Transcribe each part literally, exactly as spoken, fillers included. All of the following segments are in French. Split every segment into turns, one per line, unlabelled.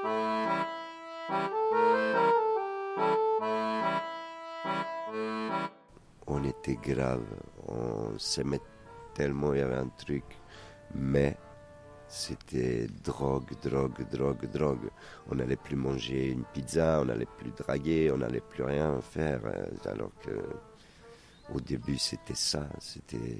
On était grave, on s'aimait tellement, il y avait un truc, mais c'était drogue, drogue, drogue, drogue. On n'allait plus manger une pizza, on n'allait plus draguer, on n'allait plus rien faire, alors que au début c'était ça, c'était...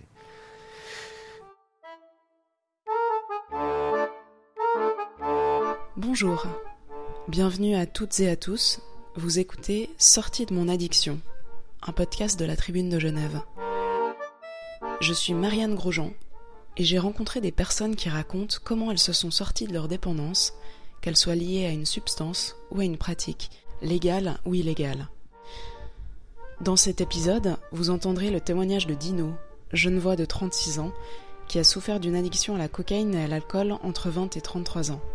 Bonjour, bienvenue à toutes et à tous, vous écoutez Sortie de mon addiction, un podcast de la Tribune de Genève. Je suis Marianne Grosjean et j'ai rencontré des personnes qui racontent comment elles se sont sorties de leur dépendance, qu'elles soient liées à une substance ou à une pratique, légale ou illégale. Dans cet épisode, vous entendrez le témoignage de Dino, genevois de trente-six ans, qui a souffert d'une addiction à la cocaïne et à l'alcool entre vingt et trente-trois ans.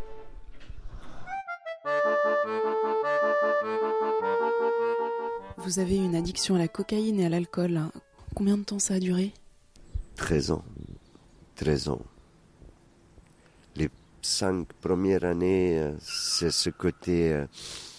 Vous avez une addiction à la cocaïne et à l'alcool. Combien de temps ça a duré ?
treize ans. treize ans. Les cinq premières années, c'est ce côté euh,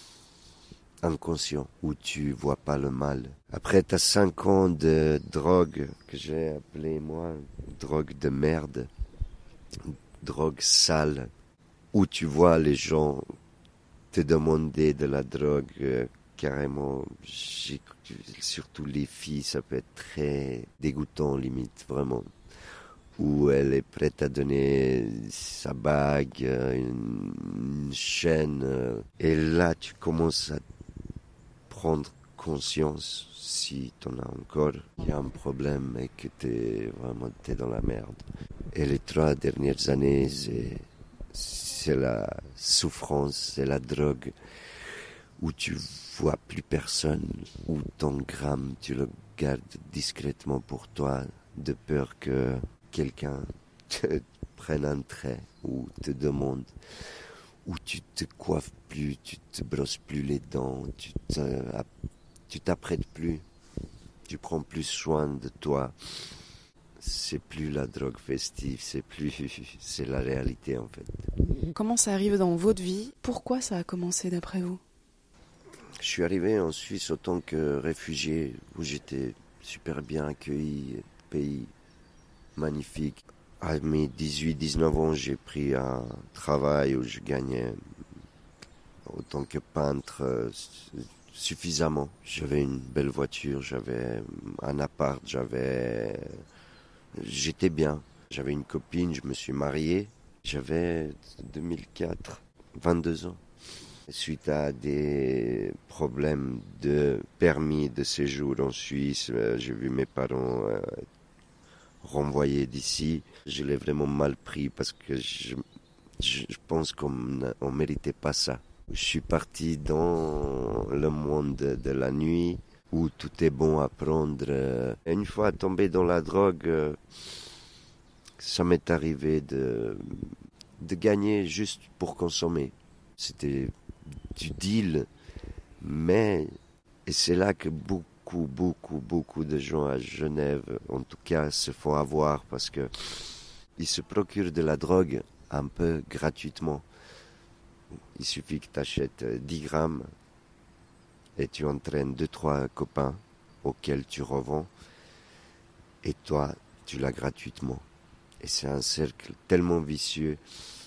inconscient où tu vois pas le mal. Après, tu as cinq ans de drogue que j'ai appelé moi drogue de merde, drogue sale, où tu vois les gens te demander de la drogue. Euh, Carrément, j'ai, surtout les filles, ça peut être très dégoûtant limite, vraiment. Où elle est prête à donner sa bague, une, une chaîne. Et là, tu commences à prendre conscience, si tu en as encore, qu'il y a un problème et que tu es vraiment t'es dans la merde. Et les trois dernières années, c'est, c'est la souffrance, c'est la drogue. Où tu vois plus personne, où ton gramme, tu le gardes discrètement pour toi, de peur que quelqu'un te prenne un trait ou te demande, où tu te coiffes plus, tu te brosses plus les dents, tu, te, tu t'apprêtes plus, tu prends plus soin de toi. C'est plus la drogue festive, c'est plus, c'est la réalité en fait.
Comment ça arrive dans votre vie ? Pourquoi ça a commencé d'après vous ?
Je suis arrivé en Suisse en tant que réfugié, où j'étais super bien accueilli, pays magnifique. À mes dix-huit dix-neuf ans, j'ai pris un travail où je gagnais en tant que peintre suffisamment. J'avais une belle voiture, j'avais un appart, j'avais... j'étais bien. J'avais une copine, je me suis marié. J'avais deux mille quatre, vingt-deux ans. Suite à des problèmes de permis de séjour en Suisse, euh, j'ai vu mes parents euh, renvoyés d'ici. Je l'ai vraiment mal pris parce que je, je, je pense qu'on ne méritait pas ça. Je suis parti dans le monde de, de la nuit où tout est bon à prendre. Et une fois tombé dans la drogue, euh, ça m'est arrivé de, de gagner juste pour consommer. C'était du deal, mais et c'est là que beaucoup, beaucoup, beaucoup de gens à Genève, en tout cas, se font avoir parce que ils se procurent de la drogue un peu gratuitement. Il suffit que tu achètes dix grammes et tu entraînes deux, trois copains auxquels tu revends et toi, tu l'as gratuitement. Et c'est un cercle tellement vicieux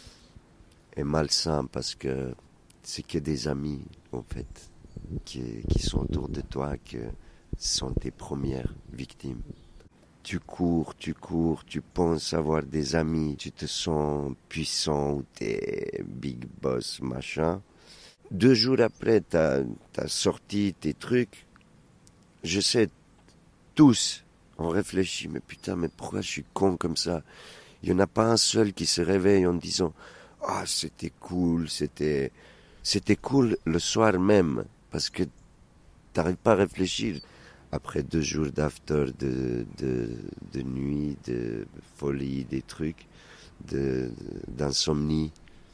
et malsain parce que c'est que des amis, en fait, qui, qui sont autour de toi, qui sont tes premières victimes. Tu cours, tu cours, tu penses avoir des amis, tu te sens puissant ou t'es big boss, machin. Deux jours après, t'as, t'as sorti tes trucs. Je sais, tous, on réfléchit, mais putain, mais pourquoi je suis con comme ça ? Il n'y en a pas un seul qui se réveille en disant « Ah, c'était cool, c'était... » C'était cool le soir même, parce que tu n'arrives pas à réfléchir. Après deux jours d'after, de, de, de nuit, de folie, des trucs, de, d'insomnie,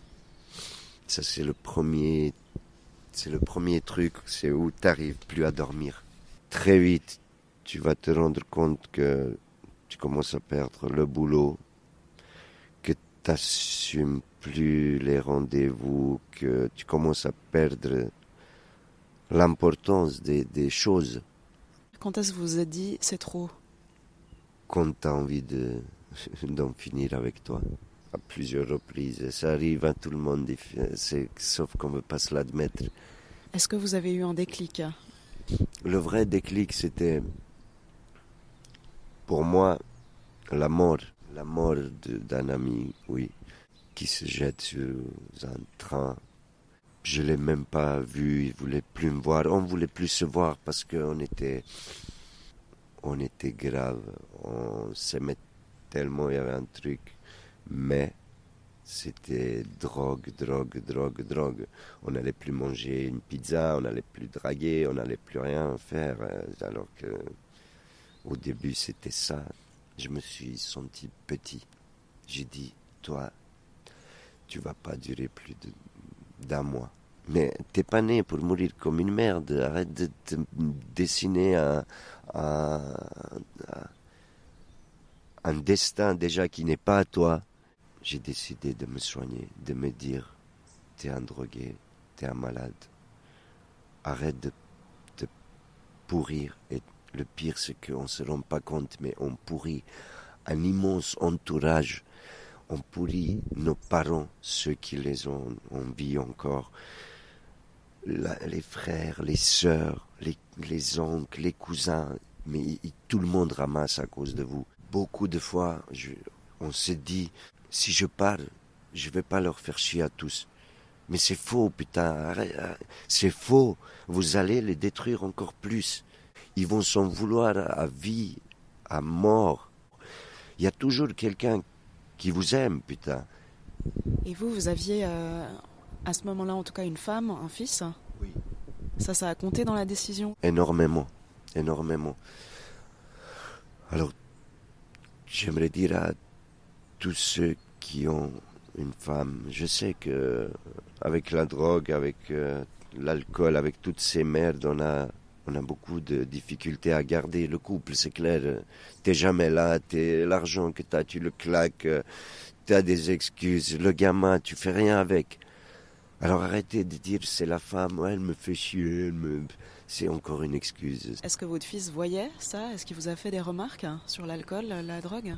ça c'est le premier, c'est le premier truc, c'est où tu n'arrives plus à dormir. Très vite, tu vas te rendre compte que tu commences à perdre le boulot, que tu n'assumes plus les rendez-vous, que tu commences à perdre l'importance des, des choses.
Quand est-ce que vous vous êtes dit c'est trop?
Quand tu as envie de, d'en finir avec toi, à plusieurs reprises. Ça arrive à tout le monde, c'est, sauf qu'on ne veut pas se l'admettre.
Est-ce que vous avez eu un déclic?
Le vrai déclic, c'était pour moi la mort. La mort de, d'un ami, oui, qui se jette sur un train. Je ne l'ai même pas vu, il ne voulait plus me voir. On ne voulait plus se voir parce qu'on était, on était grave. On s'aimait tellement, il y avait un truc. Mais c'était drogue, drogue, drogue, drogue. On n'allait plus manger une pizza, on n'allait plus draguer, on n'allait plus rien faire. Alors que au début, c'était ça. Je me suis senti petit. J'ai dit, toi, tu vas pas durer plus de, d'un mois. Mais t'es pas né pour mourir comme une merde. Arrête de te dessiner un, un, un destin déjà qui n'est pas à toi. J'ai décidé de me soigner, de me dire, t'es un drogué, t'es un malade. Arrête de te pourrir. Et le pire, c'est qu'on ne se rend pas compte, mais on pourrit un immense entourage. On pourrit nos parents, ceux qui les ont en vie encore. La, les frères, les sœurs, les, les oncles, les cousins. Mais y, tout le monde ramasse à cause de vous. Beaucoup de fois, je, on se dit, si je parle, je ne vais pas leur faire chier à tous. Mais c'est faux, putain. C'est faux. Vous allez les détruire encore plus. Ils vont s'en vouloir à vie, à mort. Il y a toujours quelqu'un qui vous aime, putain.
Et vous, vous aviez, euh, à ce moment-là, en tout cas, une femme, un fils?
Oui.
Ça, ça a compté dans la décision?
Énormément, énormément. Alors, j'aimerais dire à tous ceux qui ont une femme, je sais que avec la drogue, avec euh, l'alcool, avec toutes ces merdes, on a... On a beaucoup de difficultés à garder le couple, c'est clair. T'es jamais là, t'es, l'argent que t'as, tu le claques, t'as des excuses. Le gamin, tu fais rien avec. Alors arrêtez de dire c'est la femme, ouais, elle me fait chier, elle me... c'est encore une excuse.
Est-ce que votre fils voyait ça? Est-ce qu'il vous a fait des remarques sur l'alcool, la drogue?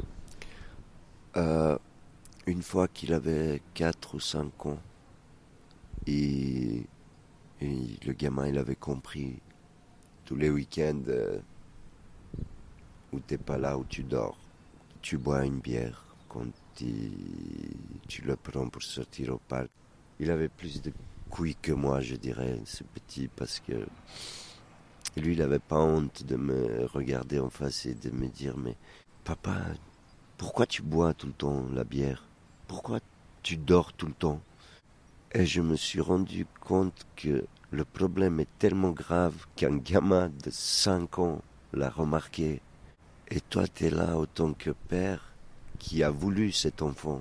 euh, Une fois qu'il avait quatre ou cinq ans, et, et le gamin, il avait compris. Tous les week-ends euh, où t'es pas là, où tu dors, tu bois une bière quand tu, tu le prends pour sortir au parc. Il avait plus de couilles que moi, je dirais, ce petit, parce que lui, il n'avait pas honte de me regarder en face et de me dire, mais papa, pourquoi tu bois tout le temps la bière? Pourquoi tu dors tout le temps? Et je me suis rendu compte que le problème est tellement grave qu'un gamin de cinq ans l'a remarqué. Et toi, tu es là en tant que père qui a voulu cet enfant,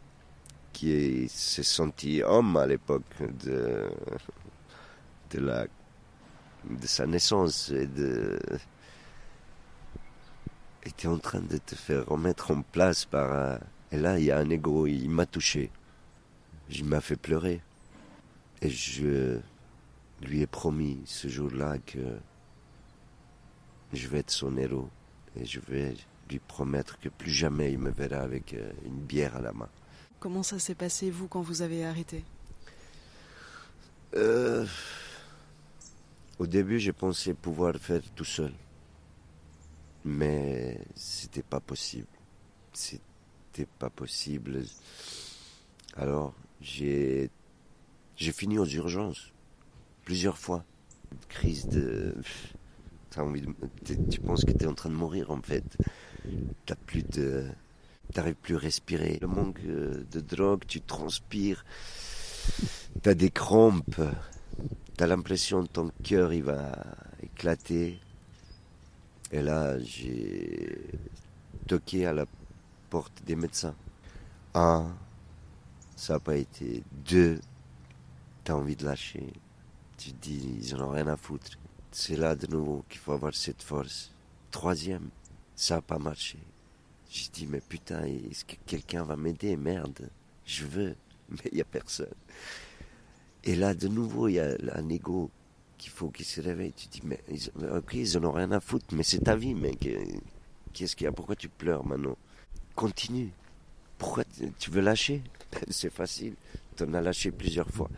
qui s'est senti homme à l'époque de, de, la, de sa naissance. Et de, et tu es en train de te faire remettre en place par... Et là, il y a un égo, il m'a touché. Il m'a fait pleurer. Et je... lui ai promis ce jour-là que je vais être son héros et je vais lui promettre que plus jamais il me verra avec une bière à la main.
Comment ça s'est passé, vous, quand vous avez arrêté?
euh, Au début, j'ai pensé pouvoir le faire tout seul. Mais c'était pas possible. C'était pas possible. Alors, j'ai, j'ai fini aux urgences. Plusieurs fois. Une crise de... T'as envie de... Tu penses que t'es en train de mourir, en fait. T'as plus de... T'arrives plus à respirer. Le manque de drogue, tu transpires. T'as des crampes. T'as l'impression que ton cœur, il va éclater. Et là, j'ai toqué à la porte des médecins. Un, ça n'a pas été. Deux, t'as envie de lâcher. Tu te dis, ils n'en ont rien à foutre. C'est là de nouveau qu'il faut avoir cette force. Troisième, ça n'a pas marché. J'ai dit, mais putain, est-ce que quelqu'un va m'aider? Merde, je veux. mais il n'y a personne. Et là, de nouveau, il y a un ego qu'il faut qu'il se réveille. Tu dis, mais ils, ok, ils en ont rien à foutre, mais c'est ta vie, mec. Qu'est-ce qu'il y a? Pourquoi tu pleures maintenant? Continue. Pourquoi tu veux lâcher? C'est facile. Tu en as lâché plusieurs fois.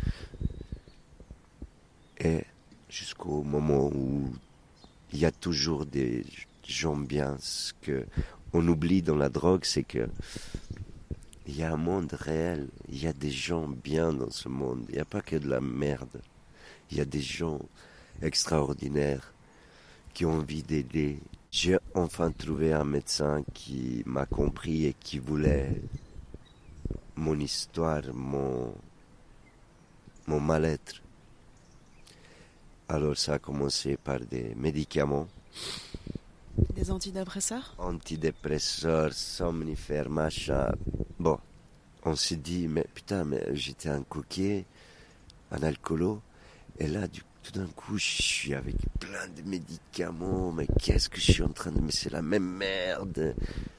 Et jusqu'au moment où il y a toujours des gens bien. Ce qu'on oublie dans la drogue, c'est que il y a un monde réel. Il y a des gens bien dans ce monde. Il n'y a pas que de la merde. Il y a des gens extraordinaires qui ont envie d'aider. J'ai enfin trouvé un médecin qui m'a compris et qui voulait mon histoire, mon, mon mal-être. Alors ça a commencé par des médicaments.
Des antidépresseurs?
Antidépresseurs, somnifères, machin. Bon, on s'est dit, mais putain, mais j'étais un coquet, un alcoolo. Et là, du, tout d'un coup, je suis avec plein de médicaments. Mais qu'est-ce que je suis en train de... Mais c'est la même merde.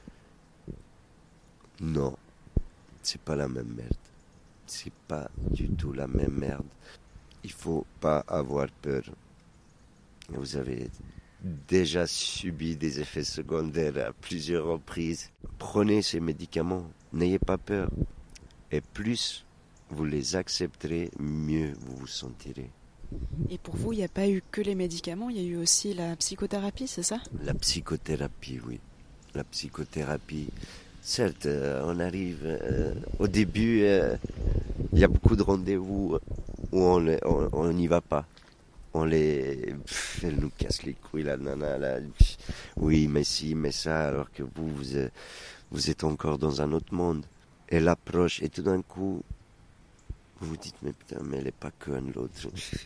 Non, c'est pas la même merde. C'est pas du tout la même merde. Il faut pas avoir peur. Vous avez déjà subi des effets secondaires à plusieurs reprises. Prenez ces médicaments, n'ayez pas peur. Et plus vous les accepterez, mieux vous vous sentirez.
Et pour vous, il n'y a pas eu que les médicaments, il y a eu aussi la psychothérapie, c'est ça?
La psychothérapie, oui. La psychothérapie. Certes, euh, on arrive euh, au début, il euh, y a beaucoup de rendez-vous où on n'y va pas. On les... Pff, elle nous casse les couilles, la nana, là. Oui, mais si, mais ça, alors que vous, vous êtes, vous êtes encore dans un autre monde. Elle approche, et tout d'un coup, vous vous dites, mais putain, mais elle est pas conne, l'autre.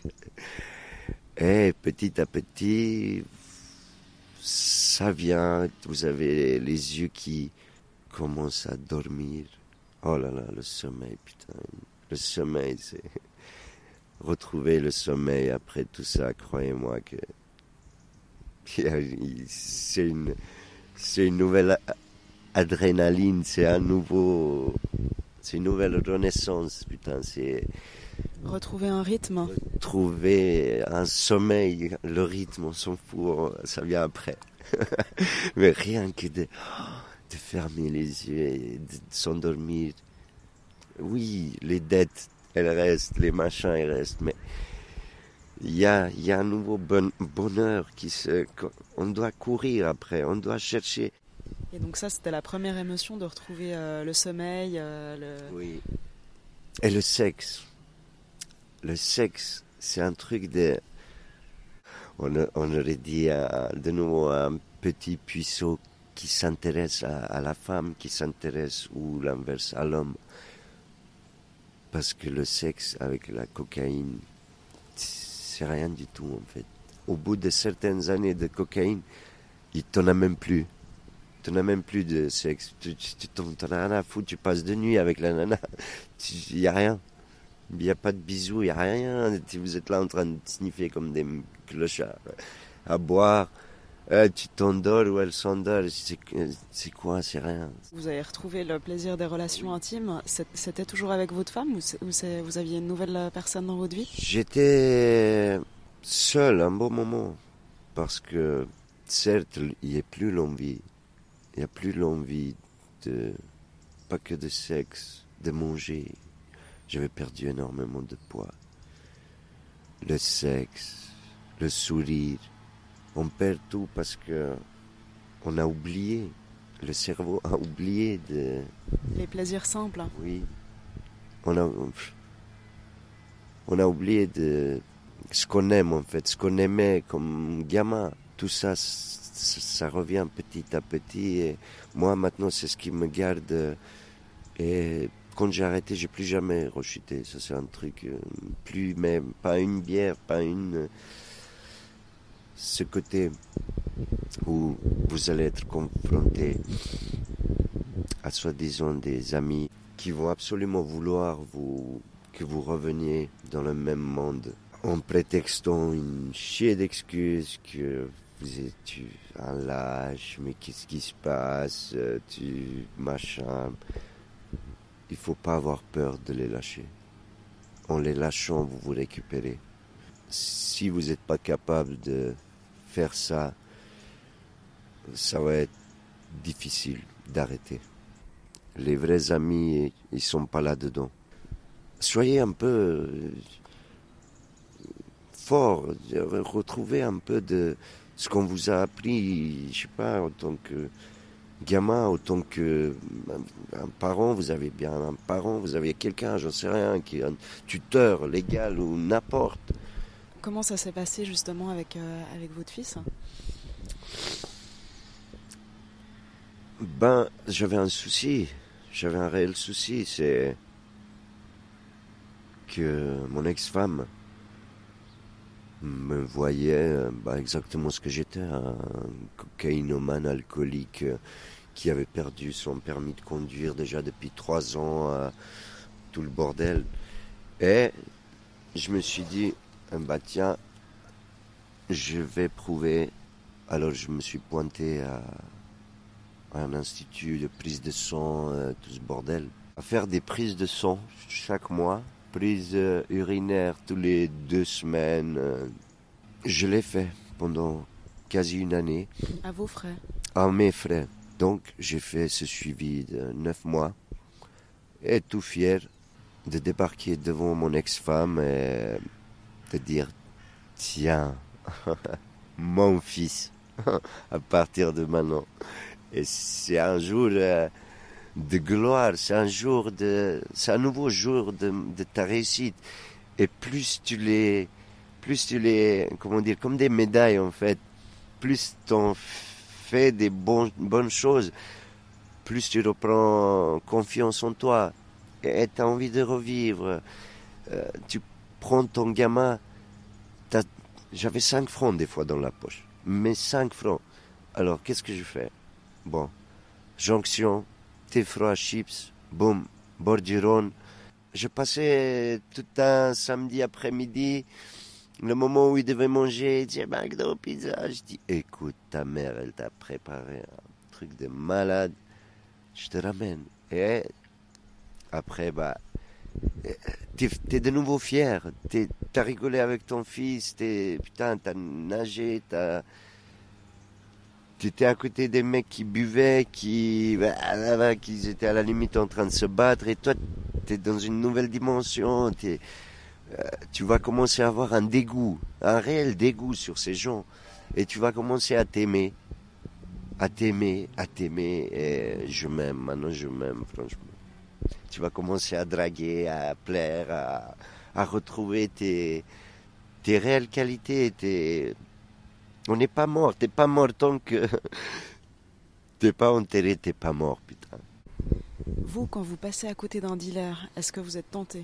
Et petit à petit, ça vient, vous avez les yeux qui commencent à dormir. Oh là là, le sommeil, putain. Le sommeil, c'est... Retrouver le sommeil après tout ça, croyez-moi que c'est une, c'est une nouvelle adrénaline, c'est un nouveau, c'est une nouvelle renaissance, putain, c'est...
Retrouver un rythme.
Retrouver un sommeil, le rythme, on s'en fout, ça vient après. Mais rien que de, de fermer les yeux et de s'endormir. Oui, les dettes, elles restent, les machins, ils restent, mais il y a, y a un nouveau bon, bonheur qui se... On doit courir après, on doit chercher.
Et donc ça, c'était la première émotion, de retrouver euh, le sommeil, euh, le...
Oui. Et le sexe. Le sexe, c'est un truc de... On, on aurait dit à, de nouveau un petit puceau qui s'intéresse à, à la femme, qui s'intéresse, ou l'inverse, à l'homme. Parce que le sexe avec la cocaïne, c'est rien du tout en fait. Au bout de certaines années de cocaïne, il t'en a même plus. Tu n'as même plus de sexe. Tu, tu t'en as rien à foutre. Tu passes de nuit avec la nana. Il n'y a rien. Il n'y a pas de bisous, il n'y a rien. Vous êtes là en train de sniffer comme des clochards. À boire. Euh, tu t'endors ou elle s'endort. C'est, c'est quoi? C'est rien.
Vous avez retrouvé le plaisir des relations intimes. C'était toujours avec votre femme ou, c'est, ou c'est, vous aviez une nouvelle personne dans votre vie?
J'étais seul un bon moment. Parce que, certes, il n'y a plus l'envie. Il n'y a plus l'envie de... Pas que de sexe, de manger. J'avais perdu énormément de poids. Le sexe, le sourire. On perd tout parce que on a oublié. Le cerveau a oublié de...
Les plaisirs simples.
Oui. On a, on a oublié de ce qu'on aime en fait, ce qu'on aimait comme gamin. Tout ça, ça, ça revient petit à petit. Et moi maintenant, c'est ce qui me garde. Et quand j'ai arrêté, j'ai plus jamais rechuté. Ça, c'est un truc. Plus même, pas une bière, pas une... Ce côté où vous allez être confronté à soi-disant des amis qui vont absolument vouloir vous, que vous reveniez dans le même monde en prétextant une chier d'excuses que vous êtes un lâche, mais qu'est-ce qui se passe, tu machin. il ne faut pas avoir peur de les lâcher. En les lâchant, vous vous récupérez. Si vous n'êtes pas capable de faire ça, ça va être difficile d'arrêter. Les vrais amis, ils ne sont pas là-dedans. Soyez un peu euh, fort, retrouvez un peu de ce qu'on vous a appris, je sais pas, en tant que gamin, en tant que un parent, vous avez bien un parent, vous avez quelqu'un, j'en sais rien, qui est un tuteur légal ou n'importe.
Comment ça s'est passé justement avec, euh, avec votre fils ?
Ben, j'avais un souci, j'avais un réel souci, c'est que mon ex-femme me voyait bah, exactement ce que j'étais, un cocaïnomane alcoolique euh, qui avait perdu son permis de conduire déjà depuis trois ans, euh, tout le bordel. Et je me suis dit, bah tiens, je vais prouver. Alors je me suis pointé à, à un institut de prise de sang, euh, tout ce bordel, à faire des prises de sang chaque mois. Prise euh, urinaire tous les deux semaines. Euh, je l'ai fait pendant quasi une année.
À vos frais ?
À mes frais. Donc j'ai fait ce suivi de neuf mois. Et tout fier de débarquer devant mon ex-femme et de dire tiens, mon fils, à partir de maintenant. Et c'est un jour... Euh, de gloire, c'est un jour de, c'est un nouveau jour de, de ta réussite. Et plus tu les, plus tu les, comment dire, comme des médailles en fait, plus t'en fais des bons, bonnes choses, plus tu reprends confiance en toi et t'as envie de revivre. Euh, tu prends ton gamin, t'as, j'avais cinq francs des fois dans la poche, mais cinq francs. Alors qu'est-ce que je fais? Bon, jonction. Thé froid, chips, boum, bordiron. Je passais tout un samedi après-midi, le moment où il devait manger, il disait McDo, pizza. Je dis, écoute, ta mère, elle t'a préparé un truc de malade, je te ramène. Et après, bah, t'es, t'es de nouveau fier, t'es, t'as rigolé avec ton fils, t'es, putain, t'as nagé, t'as... Tu étais à côté des mecs qui buvaient, qui, bah, qui étaient à la limite en train de se battre, et toi, tu es dans une nouvelle dimension, t'es, euh, tu vas commencer à avoir un dégoût, un réel dégoût sur ces gens, et tu vas commencer à t'aimer, à t'aimer, à t'aimer, et je m'aime, maintenant je m'aime, franchement. Tu vas commencer à draguer, à plaire, à, à retrouver tes, tes réelles qualités, tes... On n'est pas mort, t'es pas mort tant que t'es pas enterré, t'es pas mort, putain.
Vous, quand vous passez à côté d'un dealer, est-ce que vous êtes tenté?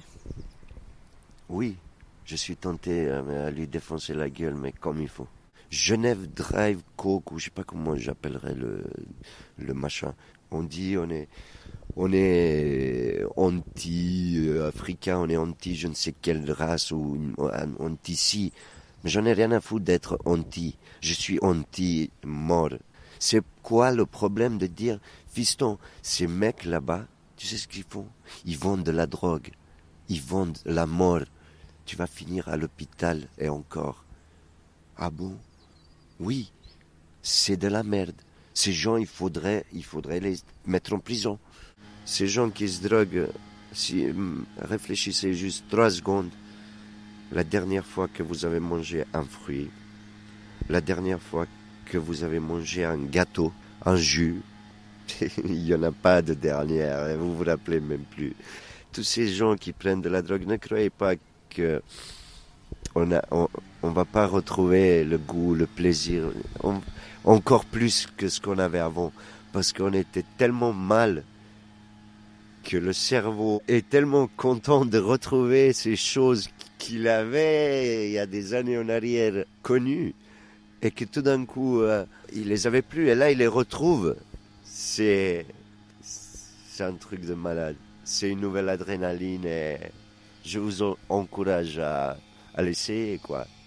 Oui, je suis tenté à lui défoncer la gueule, mais comme il faut. Genève Drive Coke, ou je sais pas comment j'appellerais le, le machin. On dit, on est, on est anti-africain, on est anti je ne sais quelle race, ou anti-ci. Mais j'en ai rien à foutre d'être anti. Je suis anti-mort. C'est quoi le problème de dire, fiston, ces mecs là-bas, tu sais ce qu'ils font? Ils vendent de la drogue. Ils vendent la mort. Tu vas finir à l'hôpital et encore. Ah bon? Oui, c'est de la merde. Ces gens, il faudrait, il faudrait les mettre en prison. Ces gens qui se droguent, si, réfléchissez juste trois secondes. La dernière fois que vous avez mangé un fruit, la dernière fois que vous avez mangé un gâteau, un jus, il n'y en a pas de dernière, vous vous rappelez même plus. Tous ces gens qui prennent de la drogue, ne croyez pas que on a, on, on va pas retrouver le goût, le plaisir, on, encore plus que ce qu'on avait avant, parce qu'on était tellement mal que le cerveau est tellement content de retrouver ces choses qu'il avait il y a des années en arrière connues et que tout d'un coup euh, il les avait plus et là il les retrouve. C'est c'est un truc de malade. C'est une nouvelle adrénaline et je vous encourage à, à l'essayer quoi.